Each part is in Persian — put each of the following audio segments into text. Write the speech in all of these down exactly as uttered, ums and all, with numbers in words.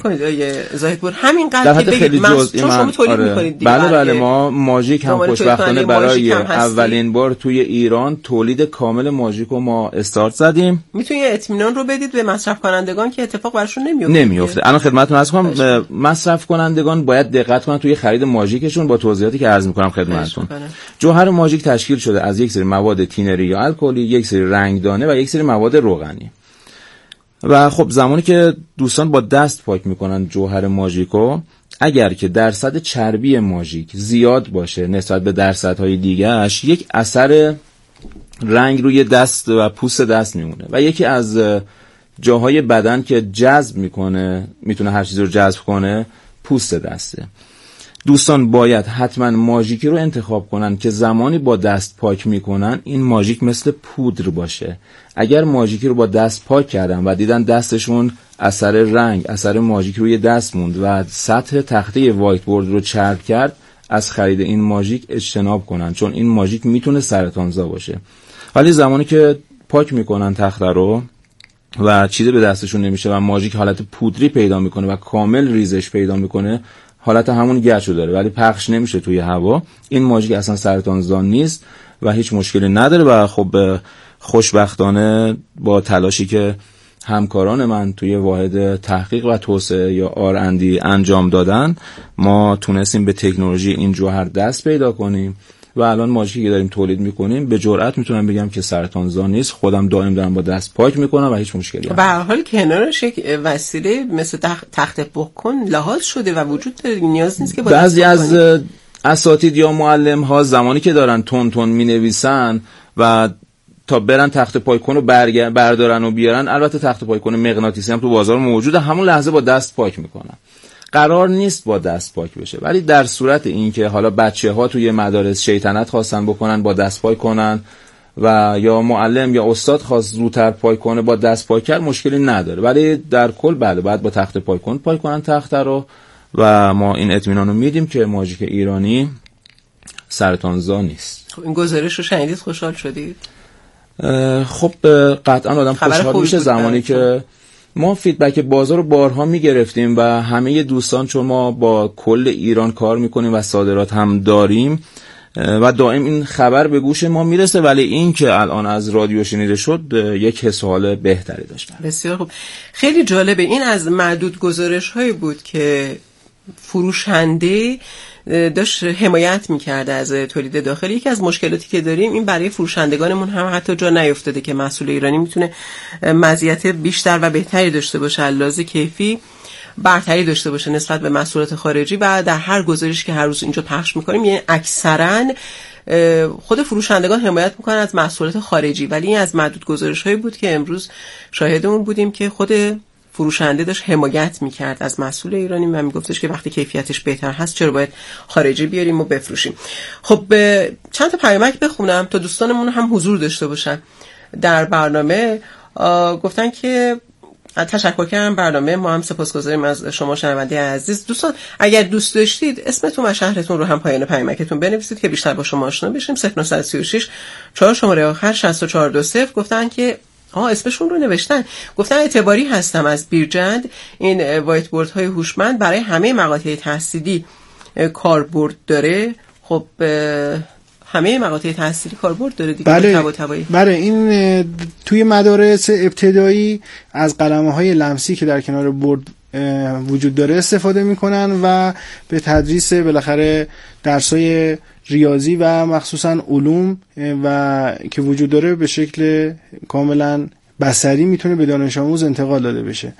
کنید آیه زاهدپور همینقدر که بگید من چون شما تولید آره. می‌کنید بله بله ما ماژیک هم خوشبختانه برای اولین بار توی ایران تولید کامل ماژیک رو ما استارت زدیم. میتونید اطمینان رو بدید به مصرف کنندگان که اتفاق براشون نمیفته. نمیفته. الان خدمتتون عرض کنم مصرف کنندگان باید دقت کنن توی خرید ماژیکشون با توضیحاتی که عرض می‌کنم خدمتتون. جوهر ماژیک تشکیل شده از یک سری مواد تینری یا الکلی، یک سری رنگدانه و یک سری مواد روغنی. و خب زمانی که دوستان با دست پاک میکنن جوهر ماژیکو، اگر که درصد چربی ماژیک زیاد باشه نسبت به درصدهای دیگه‌اش، یک اثر رنگ روی دست و پوست دست میمونه و یکی از جاهای بدن که جذب میکنه، میتونه هر چیزی رو جذب کنه، پوست دسته. دوستان باید حتما ماژیکی رو انتخاب کنن که زمانی با دست پاک میکنن این ماژیک مثل پودر باشه. اگر ماژیکی رو با دست پاک کردن و دیدن دستشون اثر رنگ، اثر ماژیک روی دست موند و سطح تخته وایت بورد رو چرب کرد، از خرید این ماژیک اجتناب کنن، چون این ماژیک میتونه سرطانزا باشه. ولی زمانی که پاک میکنن تخته رو و چیزی به دستشون نمیشه و ماژیک حالت پودری پیدا میکنه و کامل ریزش پیدا میکنه، حالت همون گچو داره ولی پخش نمیشه توی هوا، این ماژیک اصلا سرطانزا نیست و هیچ مشکلی نداره. و خب خوشبختانه با تلاشی که همکاران من توی واحد تحقیق و توسعه یا آر اندی انجام دادن، ما تونستیم به تکنولوژی این جوهر دست پیدا کنیم و الان ماژیکی که داریم تولید میکنیم به جرئت میتونم بگم که سرطانزا نیست. خودم دائم دارم با دست پاک میکنم و هیچ مشکلی به هر حال کنارش یک وسیله مثل تخت پاک‌کن لحاظ شده و وجود داره، نیاز نیست که با بعضی از اساتید یا معلم ها زمانی که دارن تون تون مینویسن و تا برن تخت پاک‌کن رو بردارن و بیارن، البته تخت پاک‌کن مغناطیسی هم تو بازار موجوده، همون لحظه با دست پاک میکنن. قرار نیست با دست پاک بشه، ولی در صورت اینکه حالا بچه‌ها توی مدارس شیطنت خواستن بکنن با دست پاک کنن و یا معلم یا استاد خواست زودتر پاک کنه با دست پاک کرد، مشکلی نداره. ولی در کل بله باید با تخت پاک‌کن پاک کنن تخت رو و ما این اطمینان رو میدیم که ماژیک ایرانی سرطانزا نیست. خب این گزارش رو شنیدید، خوشحال شدید؟ خب قطعا آدم خوشحال میشه زمانی که ما فیدبک بازار رو بارها میگرفتیم و همه دوستان، چون ما با کل ایران کار میکنیم و صادرات هم داریم و دائم این خبر به گوش ما میرسه، ولی این که الان از رادیو شنیده شد یک حس و حال بهتری داشت. بسیار خوب، خیلی جالبه. این از معدود گزارش هایی بود که فروشنده داشت حمایت میکرده از تولید داخلی. یکی از مشکلاتی که داریم این برای فروشندگانمون هم حتی جا نیفتاده که محصول ایرانی میتونه مزیت بیشتر و بهتری داشته باشه، لحاظ کیفی برتری داشته باشه نسبت به محصولات خارجی. و در هر گزارشی که هر روز اینجا پخش میکنیم یعنی اکثرا خود فروشندگان حمایت میکنن از محصولات خارجی، ولی این از معدود گزارش هایی بود که امروز شاهدمون بودیم که خود فروشنده داشت حمایت میکرد از محصول ایرانی و میگفتش که وقتی کیفیتش بهتر هست چرا باید خارجی بیاریم و بفروشیم. خب چند تا پیامک بخونم تا دوستانمون هم حضور داشته باشن در برنامه. گفتن که تشکر کردم برنامه، ما هم سپاسگزاریم از شما شنونده عزیز. دوستان اگر دوست داشتید اسمتون و شهرتون رو هم پایان پیامکتون بنویسید که بیشتر با شما آشنا بشیم. صفر نه سه شش چهار شماره آخر شصت و چهار دو صفر. گفتن که ها اسمشون رو نوشتن، گفتن اعتباری هستم از بیرجند. این وایت بورد های هوشمند برای همه مقاطع تحصیلی کاربرد داره. خب همه مقاطع تحصیلی کاربرد داره دیگه. بله بله این توی مدارس ابتدایی از قلمه‌های لمسی که در کنار بورد وجود داره استفاده میکنن و به تدریس بالاخره درسای ریاضی و مخصوصا علوم و که وجود داره به شکل کاملا بصری میتونه به دانش آموز انتقال داده بشه.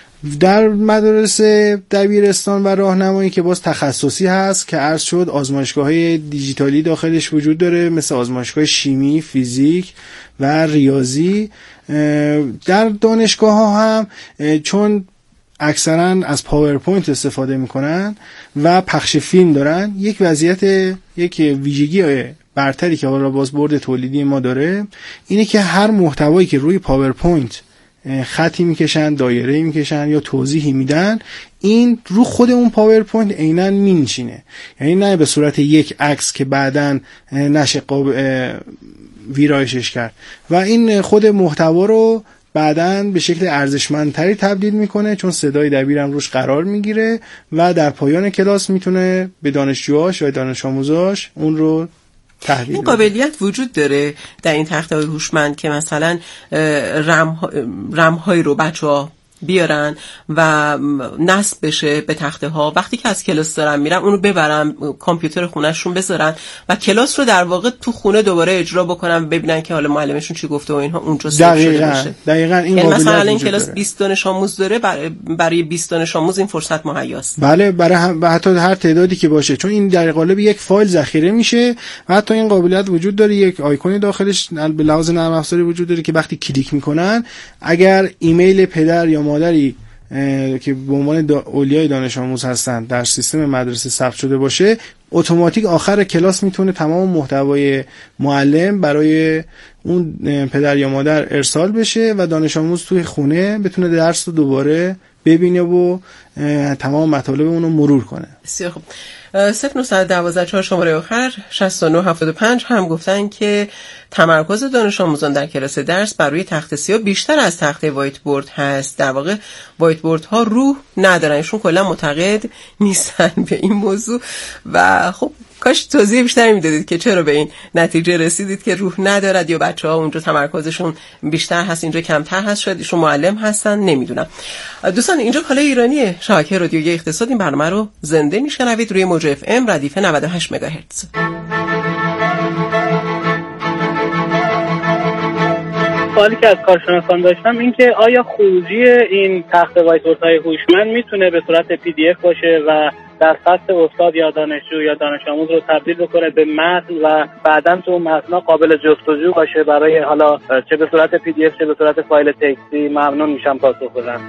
در مدارس دبیرستان و راهنمایی که باز تخصصی هست که عرض شد، آزمایشگاه‌های دیجیتالی داخلش وجود داره مثل آزمایشگاه شیمی، فیزیک و ریاضی. در دانشگاه ها هم چون اکثرا از پاورپوینت استفاده میکنن و پخش فیلم دارن، یک وضعیت یک ویژگی برتری که حالا باز بورد تولیدی ما داره اینه که هر محتوایی که روی پاورپوینت خطی میکشن، دایره میکشن یا توضیحی میدن، این رو خود اون پاورپوینت عیناً مینشینه. یعنی نه به صورت یک عکس که بعداً نشه ویرایشش کرد و این خود محتوا رو بعداً به شکل ارزشمندتری تبدیل میکنه، چون صدای دبیرم روش قرار میگیره و در پایان کلاس میتونه به دانشجوهاش و دانش آموزاش اون رو تحویل این قابلیت وجود داره در این تخته‌های هوشمند که مثلا رم رم‌های رو بچه‌ها بیارن و نصب بشه به تخته ها، وقتی که از کلاس دارن میرن اونو ببرن کامپیوتر خونهشون بذارن و کلاس رو در واقع تو خونه دوباره اجرا بکنن، ببینن که حالا معلمشون چی گفته و اینها اونجا سیو شده باشه. دقیقاً این یعنی مثلا این کلاس بیست دانش آموز داره، برای بیست دانش آموز این فرصت مهیاست. بله، برای هم حتی هر تعدادی که باشه، چون این در قالب یک فایل ذخیره میشه و حتی این قابلیت وجود داره یک آیکونی داخلش به لحاظ نرم افزاری وجود داره که وقتی کلیک میکنن اگر ایمیل پدر یا مادری که به عنوان دا اولیای دانش آموز هستن در سیستم مدرسه ثبت شده باشه، اتوماتیک آخر کلاس میتونه تمام محتوای معلم برای اون پدر یا مادر ارسال بشه و دانش آموز توی خونه بتونه درس رو دوباره ببینه و تمام مطالب اونو مرور کنه. بسیار خوب. صفر نهصد و دوازده چهار شماره آخر شصت و نه هفتاد و پنج هم گفتن که تمرکز دانش آموزان در کلاس درس بر روی تخته سیاه بیشتر از تخته وایت بورد هست. در واقع وایت بورد ها روح ندارن، ایشون کلا معتقد نیستن به این موضوع و خب کاش توضیح بیشتری میدادید که چرا به این نتیجه رسیدید که روح ندارد یا بچه‌ها اونجا تمرکزشون بیشتر هست اینجا کمتر هست، شاید ایشون معلم هستن، نمیدونم. دوستان اینجا کالای ایرانی شبکه رادیویی اقتصاد، این برنامه رو زنده میشنوید روی موج اف ام ردیف نود و هشت مگاهرتز. سوالی که از کارشناسان داشتم این که آیا خروجی این تخت وایت بوردهای هوشمند میتونه به صورت پی دی اف باشه و در سطح استاد یا دانشجو یا دانش آموز رو تبدیل بکنه به متن و بعداً تو متن قابل جستجو باشه برای حالا چه به صورت پی دی اف چه به صورت فایل تکستی؟ ممنون میشم پاسخ بدم.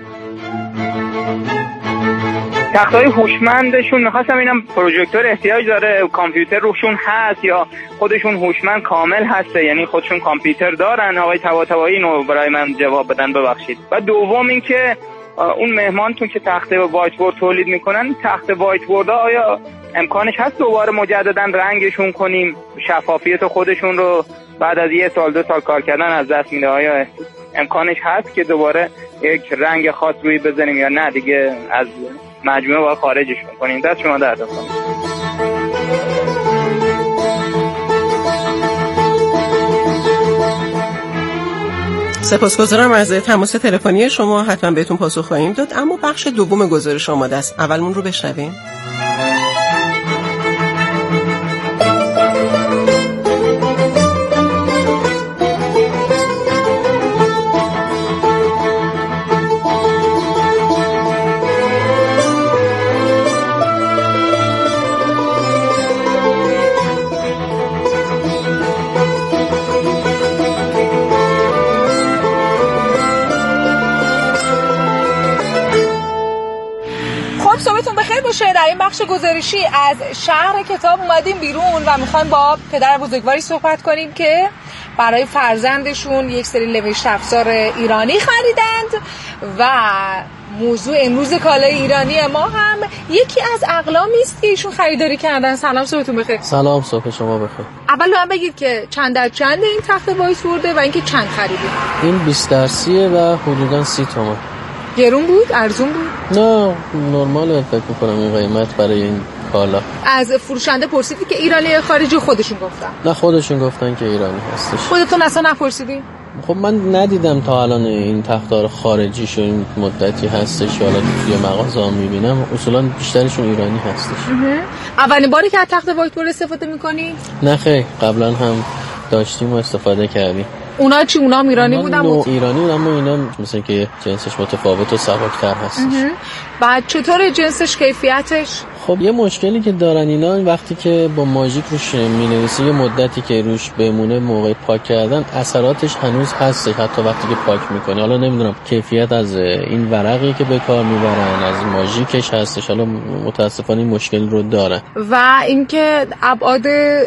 تخت‌های هوشمندشون می‌خواستم اینم پروژکتور احتیاج داره، کامپیوتر روشون هست یا خودشون هوشمند کامل هسته، یعنی خودشون کامپیوتر دارن؟ آقای طباطبایی اینو برای من جواب بدن ببخشید. و دوم اینکه اون مهمانتون که تخته وایت بورد تولید میکنن، تخته وایت بورد آیا امکانش هست دوباره مجددا رنگشون کنیم؟ شفافیت خودشون رو بعد از یه سال دو سال کار کردن از دست میده، آیا امکانش هست که دوباره یک رنگ خاص روی بزنیم یا نه دیگه از مجموعه باید خارجش کنیم؟ دست شما درد کنم. سپاسگزارم از تماس تلفنی شما، حتما بهتون پاسخ خواهیم داد، اما بخش دوم گزارش آماده است، اولمون رو بشنویم. در این بخش گزارشی از شهر کتاب اومدیم بیرون و میخوایم با پدر بزرگواری صحبت کنیم که برای فرزندشون یک سری نوشت افزار ایرانی خریدند و موضوع امروز کالای ایرانی ما هم یکی از اقلامی است که ایشون خریداری کردن. سلام، صبحتون بخیر. سلام، صبح شما بخیر. اول من بگید که چند در چند این تخت وایت بورده و اینکه چند خریدید؟ این بیست درصیه و حدوداً سی تومن. گرون بود؟ ارزون بود؟ نه، نرماله فکر میکنم این قیمت برای این کالا. از فروشنده پرسیدی که ایرانی یا خارجی؟ خودشون گفتن؟ نه، خودشون گفتن که ایرانی هستش. خودتون اصلا نپرسیدین؟ خب من ندیدم تا الان این تختار خارجی شو این مدتی هستش، حالا توی مغازه ها میبینم اصولا بیشترشون ایرانی هستش. اولین باری که از تخت وایت بورد استفاده میکنی؟ نه خیر، قبلا هم داشتیم و استفاده کردیم. اونا چی؟ اونا ایرانی بودن؟ بود ایرانی بودن، اما اینا مثلا که جنسش متفاوت و سبک‌تر هستش. بعد چطور جنسش، کیفیتش؟ خب یه مشکلی که دارن اینا وقتی که با ماژیک روش می‌نویسی یه مدتی که روش بمونه موقع پاک کردن اثراتش هنوز هستش حتی وقتی که پاک می‌کنی. حالا نمیدونم کیفیت از این ورقی که به کار میبرن از ماژیکش هستش، حالا متاسفانه این مشکل رو دارن. و اینکه ابعاد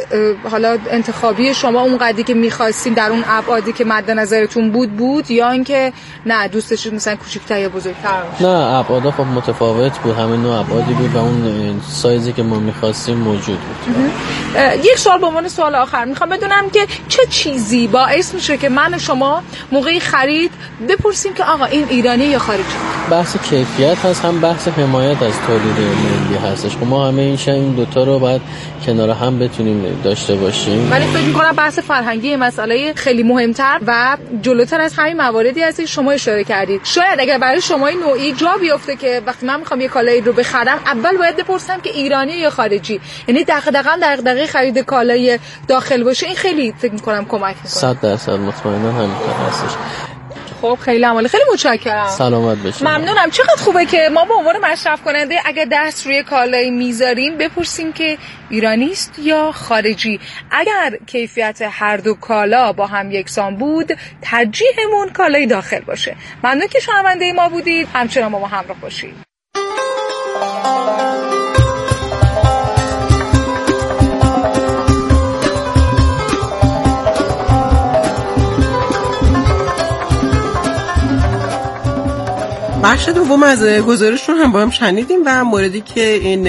حالا انتخابی شما اون قدری که می‌خواستین در اون ابعادی که مد نظرتون بود بود یا اینکه نه دوست داشتید مثلا کوچیک‌تر یا بزرگتر؟ نه، ابعاد خب متفاوت بود، همه نوع ابعادی بود و اون سایزی که ما می‌خواستیم موجود بود. یک سوال به عنوان سوال آخر میخوام بدونم که چه چیزی باعث میشه که من شما موقعی خرید بپرسیم که آقا این ایرانی یا خارجی؟ بحث کیفیت هست، هم بحث حمایت از تولید ملی هستش. ما همه این این دوتا رو باید کنار هم بتونیم داشته باشیم. ولی فکر می‌کنم بحث فرهنگی مسئله خیلی مهمتر و جلوتر از همین مواردی هست که شما اشاره کردید. شاید اگر برای شما این نوعی جا بیفته که وقتی من میخوام یه کالایی رو بخرم اول باید بپرسم که ایرانی یا خارجی، یعنی دغدغه‌ام دغدغه خرید کالای داخل باشه، این خیلی فکر می‌کنم کمک می‌کنه. صد درصد مطمئنا همینطور هستش. خب خیلی عمالی، خیلی متشکرم. سلامت باشید. ممنونم. چقدر خوبه که ما به عنوان مصرف کننده اگر دست روی کالایی میذاریم بپرسیم که ایرانی است یا خارجی. اگر کیفیت هر دو کالا با هم یکسان بود ترجیحمون کالای داخل باشه. ممنون که شنونده ما بودید، همچنان با ما همراه باشید. بخش دوم از گزارش رو هم با هم شنیدیم و موردی که این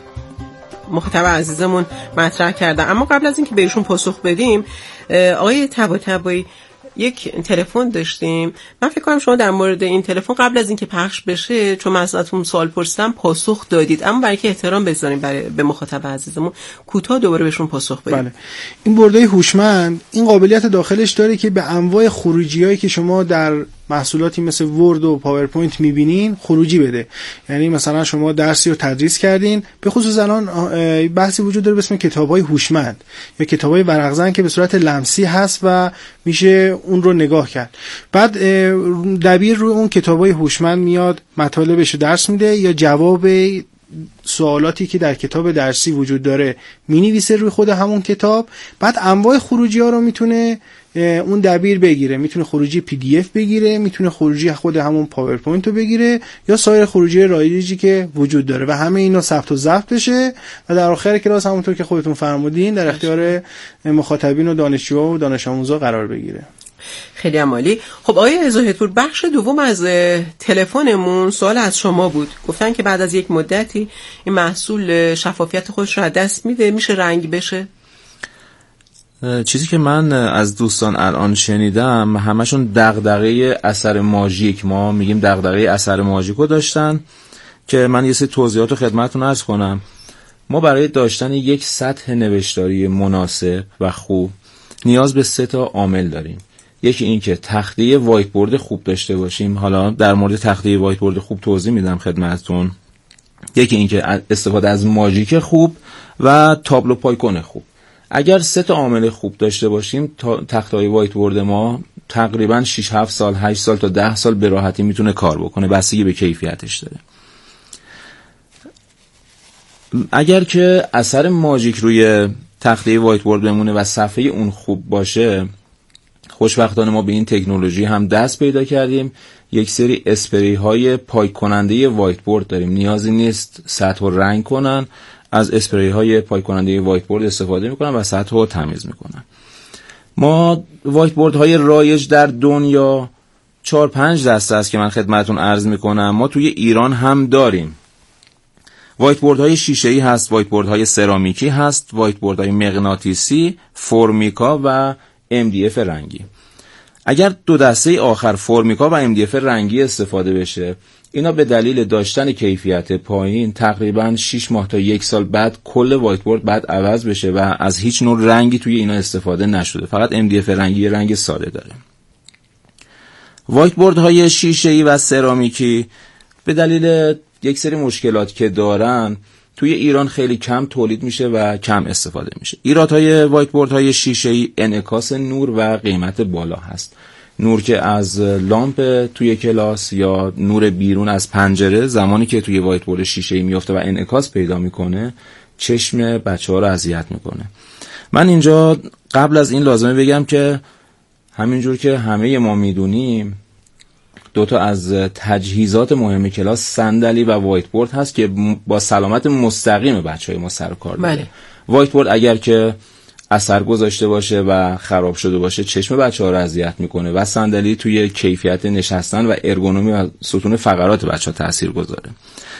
مخاطب عزیزمون مطرح کرده. اما قبل از اینکه بهشون پاسخ بدیم، آقای طباطبایی یک تلفن داشتیم. من فکر کنم شما در مورد این تلفن قبل از اینکه پخش بشه، چون من ازتون سوال پرسیدم، پاسخ دادید، اما برای که احترام بذاریم برای به مخاطب عزیزمون، کوتاه دوباره بهشون پاسخ بدیم. بله. این بردهای هوشمند این قابلیت داخلش داره که به انواع خروجیایی که شما در محصولاتی مثل ورد و پاورپوینت میبینین خروجی بده. یعنی مثلا شما درسی رو تدریس کردین، به خصوص الان بحثی وجود داره به اسم کتاب‌های هوشمند یا کتاب‌های ورق‌زن که به صورت لمسی هست و میشه اون رو نگاه کرد. بعد دبیر رو اون کتاب‌های هوشمند میاد مطالبش رو درس میده یا جواب سوالاتی که در کتاب درسی وجود داره مینویسه روی خود همون کتاب. بعد انواع خروجی ها رو میتونه اون دبیر بگیره، میتونه خروجی پی دی اف بگیره، میتونه خروجی خود همون پاورپوینت رو بگیره یا سایر خروجی رایجی که وجود داره و همه اینا ثبت و ضبط بشه و در آخر کلاس همونطور که خودتون فرمودین در اختیار مخاطبین و دانشجوها و دانش آموزا قرار بگیره. خیلی عالی. خب آقای زاهدپور، بخش دوم از تلفنمون سوال از شما بود. گفتن که بعد از یک مدتی این محصول شفافیت خودش رو از دست میده، میشه رنگ بشه؟ چیزی که من از دوستان الان شنیدم همشون دغدغه اثر ماژیک، ما میگیم دغدغه اثر ماژیکو داشتن که من یه سری توضیحات رو خدمتتون عرض کنم. ما برای داشتن یک سطح نوشتاری مناسب و خوب نیاز به سه تا عامل داریم. یکی این که تخته وایت بورد خوب داشته باشیم. حالا در مورد تخته وایت بورد خوب توضیح میدم خدمتتون. یکی این که استفاده از ماژیک خوب و تابلو پایکون خوب. اگر سه تا عامل خوب داشته باشیم، تخته‌های وایت بورد ما تقریبا شش هفت سال، هشت سال تا ده سال به راحتی میتونه کار بکنه، بستگی به کیفیتش داره. اگر که اثر ماژیک روی تخته وایت بورد بمونه و صفحه اون خوب باشه، خوشبختانه ما به این تکنولوژی هم دست پیدا کردیم. یک سری اسپری های پاک کننده وایت بورد داریم، نیازی نیست سطح رو رنگ کنن، از اسپری های پاک کننده وایت بورد استفاده میکنن و سطح رو تمیز میکنن. ما وایت بورد های رایج در دنیا چهار پنج دسته است که من خدمتتون عرض میکنم. ما توی ایران هم داریم. وایت بورد های شیشه‌ای هست، وایت بورد های سرامیکی هست، وایت بورد های مغناطیسی، فرمیکا و ام دی اف رنگی. اگر دو دسته آخر فرمیکا و ام دی اف رنگی استفاده بشه، اینا به دلیل داشتن کیفیت پایین تقریبا شش ماه تا یک سال بعد کل وایت بورد بعد عوض بشه و از هیچ نوع رنگی توی اینا استفاده نشده، فقط ام دی اف رنگی رنگ ساده داره. وایت بورد های شیشه‌ای و سرامیکی به دلیل یک سری مشکلات که دارن توی ایران خیلی کم تولید میشه و کم استفاده میشه. ایرادهای وایت بورد های شیشه‌ای انعکاس نور و قیمت بالا هست. نور که از لامپ توی کلاس یا نور بیرون از پنجره زمانی که توی وایت بورد شیشه‌ای میفته و انعکاس پیدا میکنه، چشم بچه‌ها رو اذیت میکنه. من اینجا قبل از این لازمه بگم که همینجور که همه ما میدونیم دو تا از تجهیزات مهم کلاس صندلی و وایت بورد هست که با سلامت مستقیم بچهای ما سر و کار داره. وایت بورد اگر که اثر گذاشته باشه و خراب شده باشه چشم بچه‌ها رو اذیت میکنه و صندلی توی کیفیت نشستن و ارگونومی و ستون فقرات بچه‌ها تاثیر گذاره.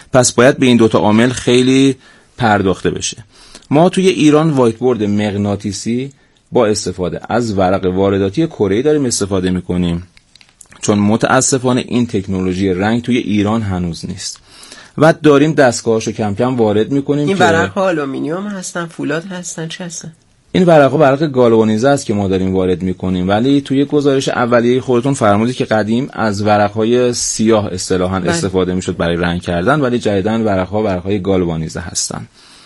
پس باید به این دوتا عامل خیلی پرداخته بشه. ما توی ایران وایت بورد مغناطیسی با استفاده از ورق وارداتی کره‌ای داریم استفاده میکنیم، چون متاسفانه این تکنولوژی رنگ توی ایران هنوز نیست و داریم دستگاهاشو کم کم وارد میکنیم. این ورق‌ها آلومینیوم هستن، فولاد هستن، چه هستن؟ این ورق‌ها ورق گالوانیزه است که ما داریم وارد میکنیم، ولی توی گزارش اولیه خودتون فرمودید که قدیم از ورق‌های سیاه اصطلاحاً استفاده میشد برای رنگ کردن، ولی جدیداً ورق‌ها ورق‌های گالوانیزه هستن.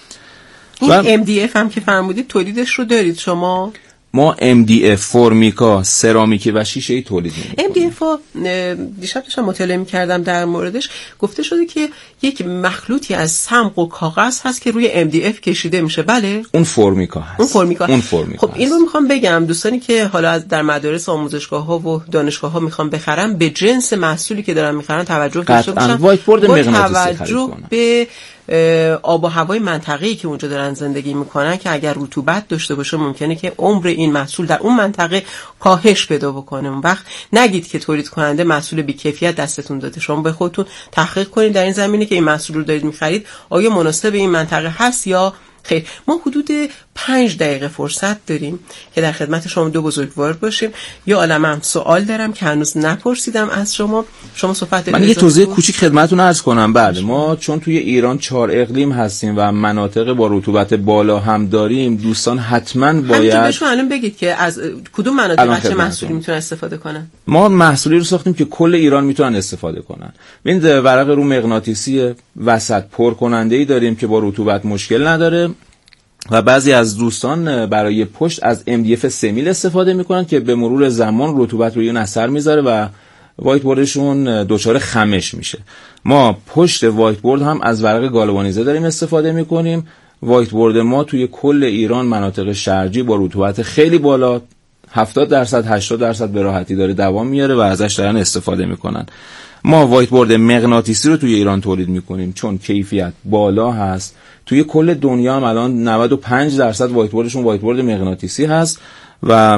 این و ام دی اف هم که فرمودید تولیدش رو دارید شما؟ ما ام دی اف، فرمیکا، سرامیکی و شیشه‌ای تولید می‌کنیم. ام دی اف ها دیشب داشتم مطالعه می‌کردم در موردش، گفته شده که یک مخلوطی از صمغ و کاغذ هست که روی ام دی اف کشیده میشه. بله، اون فرمیکا هست. اون فرمیکا. اون فرمیکا. خب این رو می‌خوام بگم دوستانی که حالا از در مدارس آموزشگاه‌ها و دانشگاه‌ها می‌خوام بخرن، به جنس محصولی که دارن می‌خرن توجه داشته باشن. وایت بورد مغناطیسی توجه به آب و هوای منطقه‌ای که اونجا دارن زندگی میکنن که اگر رطوبت داشته باشه ممکنه که عمر این محصول در اون منطقه کاهش پیدا بکنه. اون وقت نگید که تولید کننده محصول بی‌کیفیت دستتون داده. شما به خودتون تحقیق کنید در این زمینه که این محصول رو دارید میخرید آیا مناسب این منطقه هست یا خیر. ما حدود پنج دقیقه فرصت داریم که در خدمت شما دو بزرگوار باشیم. یا عالمم سوال دارم که هنوز نپرسیدم از شما. شما صحبت من یه توضیح کوچیک خدمتتون عرض کنم. بعد ما چون توی ایران چهار اقلیم هستیم و مناطق با رطوبت بالا هم داریم، دوستان حتما باید همینجوری الان بگید که از کدوم مناطق چه محصولی میتونن استفاده کنن. ما محصولی رو ساختیم که کل ایران میتونن استفاده کنن. ببینید ورق رو مغناطیسی وسط پر کننده‌ای داریم که با رطوبت مشکل نداره و بعضی از دوستان برای پشت از ام دی اف سمیل استفاده میکنن که به مرور زمان رطوبت روی اون اثر میذاره و وایت بوردشون دچار خمش میشه. ما پشت وایت بورد هم از ورق گالوانیزه داریم استفاده میکنیم. وایت بورد ما توی کل ایران مناطق شرجی با رطوبت خیلی بالا هفتاد درصد هشتاد درصد به راحتی داره دوام میاره و ازش دارن استفاده میکنن. ما وایت بورد مغناطیسی رو توی ایران تولید میکنیم چون کیفیت بالا هست. توی کل دنیا هم الان نود و پنج درصد وایت بوردشون وایت بورد مغناطیسی هست و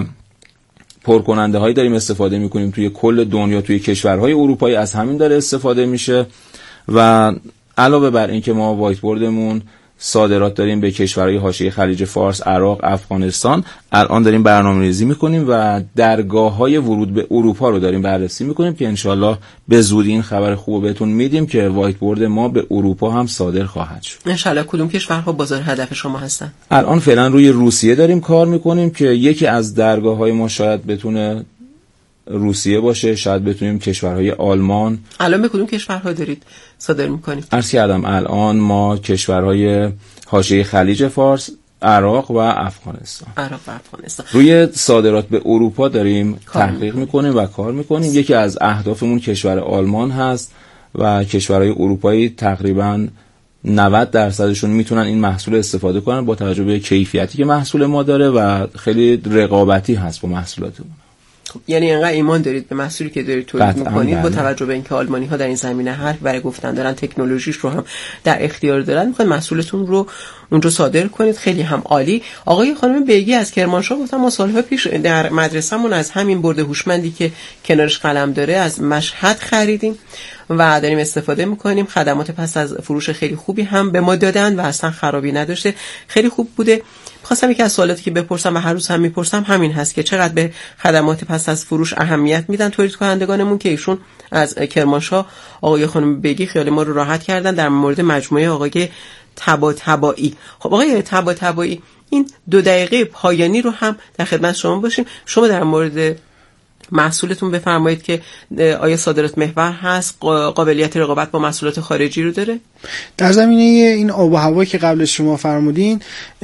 پرکننده هایی داریم استفاده میکنیم توی کل دنیا. توی کشورهای اروپایی از همین داره استفاده میشه و علاوه بر این که ما وایت بوردمون صادرات داریم به کشورهای حاشیه خلیج فارس، عراق، افغانستان، الان داریم برنامه‌ریزی میکنیم و درگاه‌های ورود به اروپا رو داریم بررسی میکنیم که انشالله به زودی این خبر خوب بهتون میدیم که وایت بورد ما به اروپا هم صادر خواهد شد. انشالله. کدوم کشورها بازار هدف شما هستن؟ الان فعلا روی روسیه داریم کار میکنیم که یکی از درگاه‌های ما شاید بتونه روسیه باشه، شاید بتونیم کشورهای آلمان. الان به کدوم کشورها دارید صادر میکنید؟ عرض کردم الان ما کشورهای حاشیه خلیج فارس، عراق و افغانستان عراق و افغانستان روی صادرات به اروپا داریم تحقیق میکنیم و کار میکنیم. یکی از اهدافمون کشور آلمان هست و کشورهای اروپایی تقریبا نود درصدشون میتونن این محصول استفاده کنن با توجه به کیفیتی که محصول ما داره و خیلی رقابتی هست با محصولاتمون. یعنی انقدر ایمان دارید به محصولی که دارید تولید میکنید با توجه به اینکه آلمانی ها در این زمینه حرف برای گفتن دارن، تکنولوژیش رو هم در اختیار دارن، میخواید محصولتون رو اونجا صادر کنید. خیلی هم عالی. آقای خانم بیگی از کرمانشاه گفتم ما سالها پیش در مدرسه‌مون از همین برد هوشمندی که کنارش قلم داره از مشهد خریدیم و داریم استفاده میکنیم. خدمات پس از فروش خیلی خوبی هم به ما دادن و اصلا خرابی نداشته، خیلی خوب بوده. خواستم یکی از سوالاتی که بپرسم و هر روز هم میپرسم همین هست که چقدر به خدمات پس از فروش اهمیت میدن تولید کنندگانمون که ایشون از کرمانشاه آقای خانم بیگی خیال ما رو راحت کردن در مورد مجموعه آقای طباطبایی. خب آقای طباطبایی این دو دقیقه پایانی رو هم در خدمت شما باشیم. شما در مورد محصولتون بفرمایید که آیا صادرات محور هست، قابلیت رقابت با محصولات خارجی رو داره؟ در زمینه این آب و هوایی که قبل شما فرمودین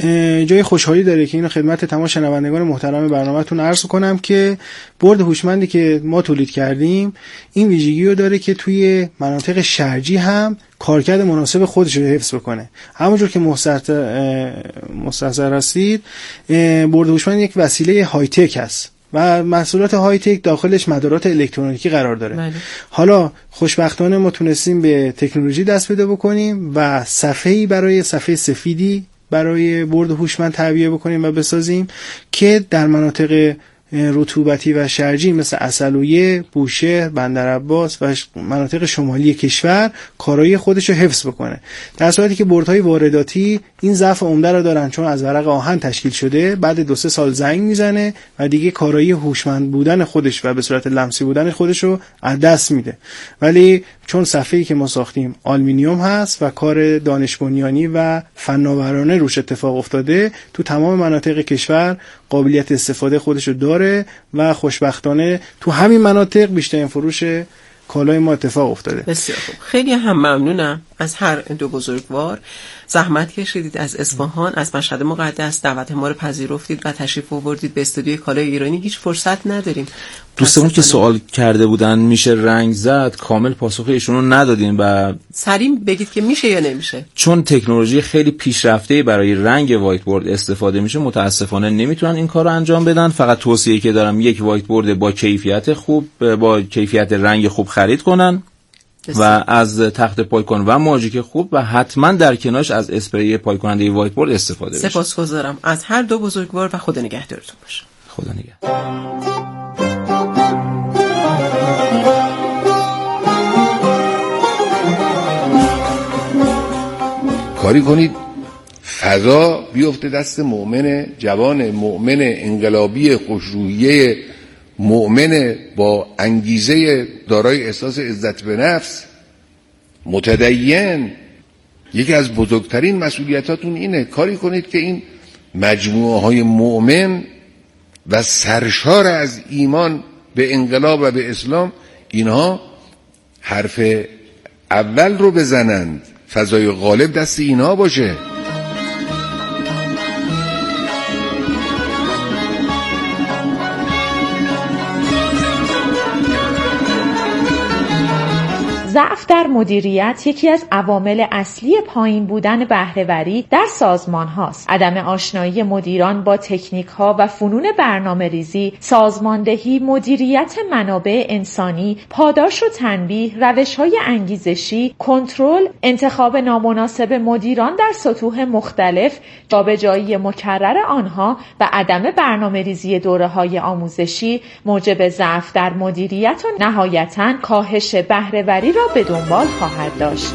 جای خوشحالی داره که اینو خدمت تمام شنوندگان محترم برنامه‌تون عرض کنم که برد هوشمندی که ما تولید کردیم این ویژگی رو داره که توی مناطق شرجی هم کارکرد مناسب خودش رو حفظ بکنه. همونجور که مستحضر هستید برد هوشمند یک وسیله های تک است و محصولات های تک داخلش مدارات الکترونیکی قرار داره. بله. حالا خوشبختانه ما تونستیم به تکنولوژی دست پیدا بکنیم و صفحه‌ای برای صفحه سفیدی برای برد هوشمند تعبیه بکنیم و بسازیم که در مناطق رطوبتی و شرجی مثل عسلویه، بوشهر، بندرعباس و مناطق شمالی کشور کارایی خودش رو حفظ بکنه، در صورتی که بردهای وارداتی این ضعف عمده رو دارن چون از ورق آهن تشکیل شده، بعد دو سه سال زنگ میزنه و دیگه کارایی هوشمند بودن خودش و به صورت لمسی بودن خودش رو از دست میده. ولی چون صفحه‌ای که ما ساختیم آلومینیوم هست و کار دانش بنیانی و فناورانه روش اتفاق افتاده، تو تمام مناطق کشور قابلیت استفاده خودش رو داره و خوشبختانه تو همین مناطق بیشترین فروش کالای ما اتفاق افتاده. بسیار خوب، خیلی هم ممنونم از هر دو بزرگوار. زحمت کشیدید از اصفهان، از مشهد مقدس دعوت ما رو پذیرفتید و تشریف آوردید به استودیوی کالای ایرانی. هیچ فرصت نداریم. دوستمون که سوال کرده بودن میشه رنگ زد، کامل پاسخ ایشون رو ندادیم و سریع بگید که میشه یا نمیشه. چون تکنولوژی خیلی پیشرفته برای رنگ وایت بورد استفاده میشه، متاسفانه نمیتونن این کار رو انجام بدن. فقط توصیه‌ای که دارم یک وایت بورد با کیفیت خوب، با کیفیت رنگ خوب خرید کنن و از تخت پایکن و ماژیک خوب و حتما در کنارش از اسپری پایکننده وایت بورد استفاده بشه. سپاسگزارم از هر دو بزرگوار و خدا نگهدارتون باشه. خدا نگهدار. کاری کنید فضا بیفته دست مؤمن جوان، مؤمن انقلابی خوشروحیه، مؤمن با انگیزه دارای احساس عزت به نفس، متدین. یکی از بزرگترین مسئولیتاتون اینه کاری کنید که این مجموعه های مؤمن و سرشار از ایمان به انقلاب و به اسلام، اینها حرف اول رو بزنند، فضای غالب دست اینها باشه. ضعف در مدیریت یکی از عوامل اصلی پایین بودن بهره‌وری در سازمان هاست. عدم آشنایی مدیران با تکنیک ها و فنون برنامه‌ریزی، سازماندهی، مدیریت منابع انسانی، پاداش و تنبیه، روش‌های انگیزشی، کنترل، انتخاب نامناسب مدیران در سطوح مختلف، جابجایی مکرر آنها و عدم برنامه‌ریزی دوره‌های آموزشی موجب ضعف در مدیریت و نهایتاً کاهش بهره‌وری را به دنبال خواهد داشت.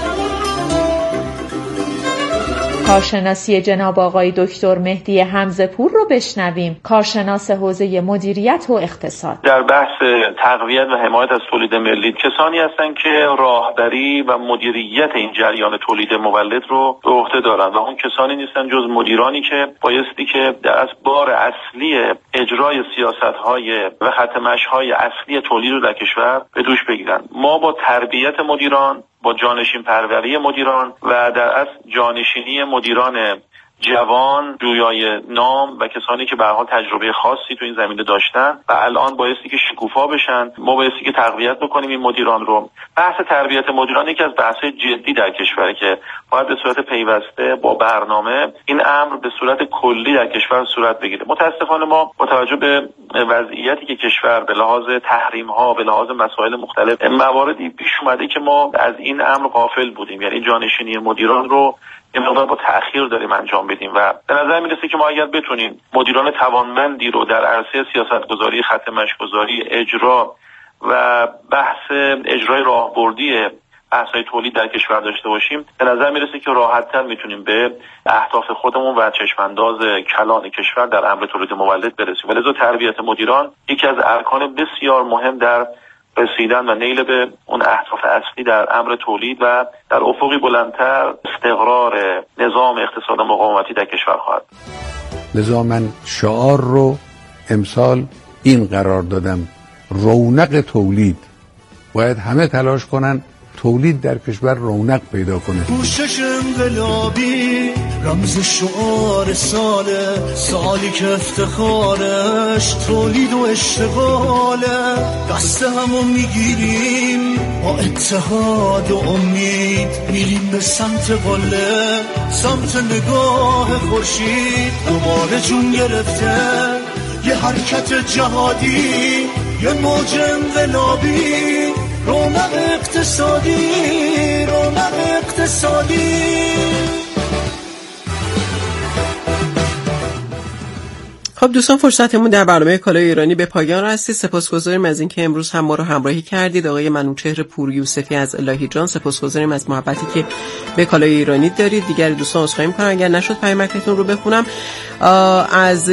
کارشناسی جناب آقای دکتر مهدی حمزه‌پور رو بشنویم، کارشناس حوزه مدیریت و اقتصاد. در بحث تقویت و حمایت از تولید ملی کسانی هستند که راهبری و مدیریت این جریان تولید مولد رو به عهده دارند و اون کسانی نیستن جز مدیرانی که بایستی که از بار اصلی اجرای سیاست‌های و خط مشی‌های اصلی تولید رو در کشور به دوش بگیرن. ما با تربیت مدیران، با جانشین پروری مدیران و در اصل جانشینی مدیران جوان، جویای نام و کسانی که به هر حال تجربه خاصی تو این زمینه داشتن و الان بایستی که شکوفا بشن، ما بایستی که تقویت بکنیم این مدیران رو. بحث تربیت مدیران یکی از بحث‌های جدی در کشوره که باید به صورت پیوسته با برنامه این امر به صورت کلی در کشور صورت بگیره. متاسفانه ما با توجه به وضعیتی که کشور به لحاظ تحریم‌ها، به لحاظ مسائل مختلف، مواردی پیش اومده که ما از این امر غافل بودیم، یعنی جانشینی مدیران رو یه مقدار با تأخیر داریم انجام بدیم و به نظر میرسه که ما اگر بتونیم مدیران توانمندی رو در عرصه سیاستگذاری، خط مشی‌گذاری، اجرا و بحث اجرای راهبردی بحث‌های تولید در کشور داشته باشیم، به نظر میرسه که راحت‌تر میتونیم به اهداف خودمون و چشمانداز کلان کشور در امر تولید مولد برسیم. ولذا تربیت مدیران یکی از ارکان بسیار مهم در رسیدن و نیل به اون اهداف اصلی در امر تولید و در افقی بلندتر استقرار نظام اقتصاد مقاومتی در کشور خواهد. لذا من شعار رو امسال این قرار دادم: رونق تولید. باید همه تلاش کنن تولید در کشور رونق پیدا کنه. کوشش انقلابی رمز شعار ساله، سالی که افتخارش تولید و اشتغاله. دست همو میگیریم با اتحاد و امید، میریم به سمت قله، سمت نگاه خورشید. دوباره جون گرفته یه حرکت جهادی، یه موج انقلابی، رونق اقتصادی، رونق اقتصادی. خب دوستان، فرصتمون در برنامه کالای ایرانی به پایان رسید. سپاسگزاریم از اینکه امروز هم ما رو همراهی کردید. آقای منوچهر پور یوسفی از الهی جان، سپاسگزاریم از محبتی که به کالای ایرانی دارید. دیگر دوستان عذرخواهی می‌کنم اگر نشد پیامکتون رو بخونم. از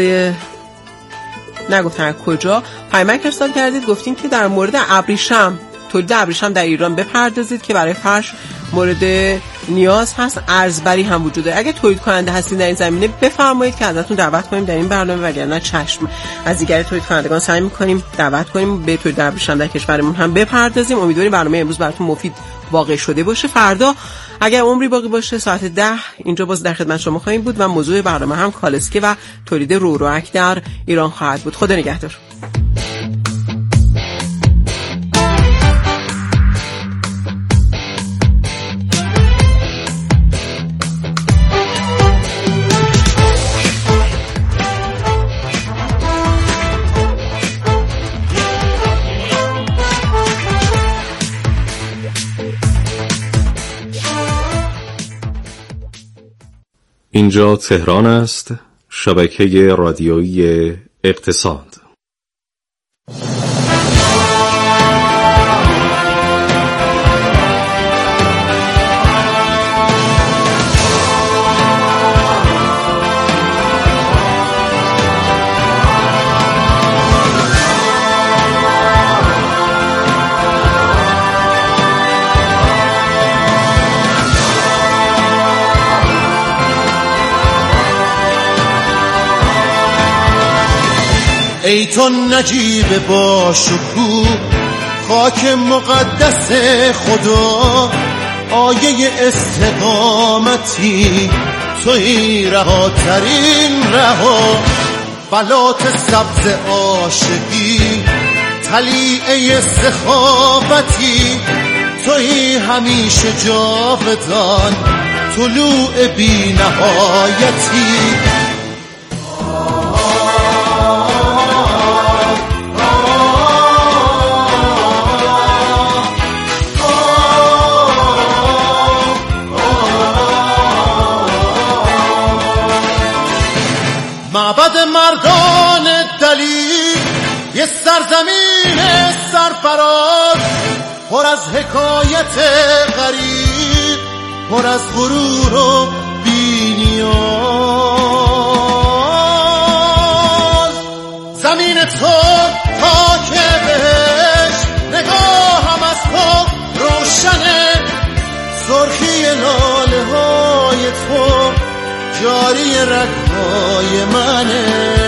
نگفتن کجا پیامک ارسال کردید، گفتین که در مورد ابریشم، تولید ابریشم در ایران بپردازید که برای فرش مورد نیاز هست، ارزبری هم وجود داره. اگه تولید کننده هستین در این زمینه بفرمایید که ازتون دعوت کنیم در این برنامه، وگرنه چشم از دیگر تولید کنندگان سعی می‌کنیم دعوت کنیم به تولید ابریشم در کشورمون هم بپردازیم. امیدواریم برنامه امروز براتون مفید واقع شده باشه. فردا اگر عمری باقی باشه ساعت ده اینجا باز در خدمت شما خواهیم بود و موضوع برنامه هم کالسکه و تولید روروک در ایران خواهد بود. خدا نگهدار. اینجا تهران است، شبکه رادیویی اقتصاد. ای تو نجیب با شکوه، خاک مقدس خدا، آیه استقامتی توی رهاترین رها، بلات سبز عاشقی طلیعه سخاوتی توی همیشه جاودان طلوع بی نهایتی. معبد مردان دلیر، یه سرزمین سرفراز، پر از حکایت غریب، پر از غرور و بی‌نیاز. زمین تو خاک بهش، نگاهم از تو روشنه، سرخی لاله های تو جاری رگ‌های منه.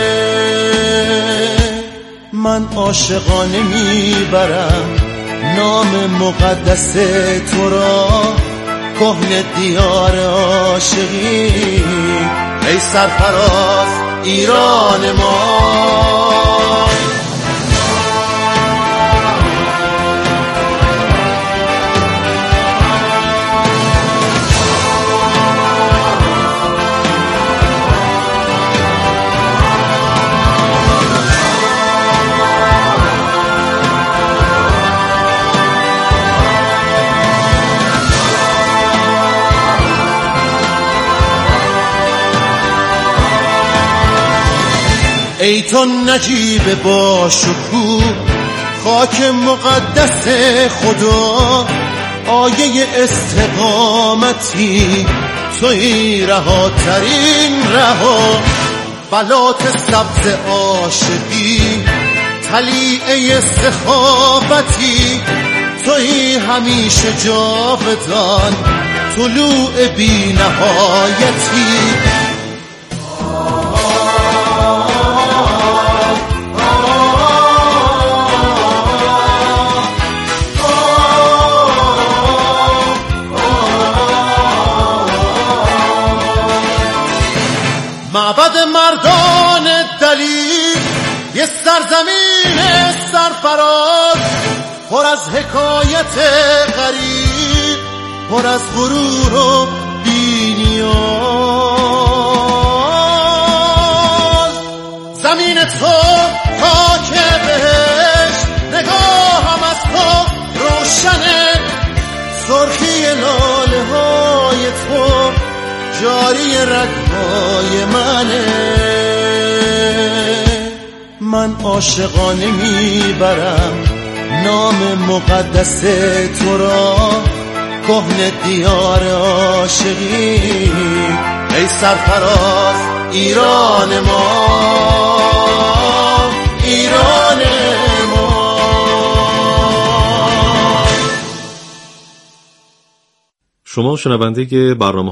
من عاشقانه میبرم نام مقدس تو را، کهن دیار عاشقی، ای سرفراز ایران ما. ای تو نجیب با شکوه، خاک مقدس خدا، آیه استقامتی توی رهاترین رها، بلات سبز عاشقی طلیعه سخاوتی توی همیشه جاودان طلوع بی نهایتی. معبد مردان دلیر، یه سرزمین سرفراز، پر از حکایت غریب، پر از غرور و بی‌نیاز. زمین تو خاک بهش، نگاهم از تو روشنه، سرخی لاله های تو جاری رگ‌های منه. من عاشقانه میبرم نام مقدس تو را، کهنه دیار عاشقی ای سرفراز ایران ما، ایران ما. شما شنونده برنامه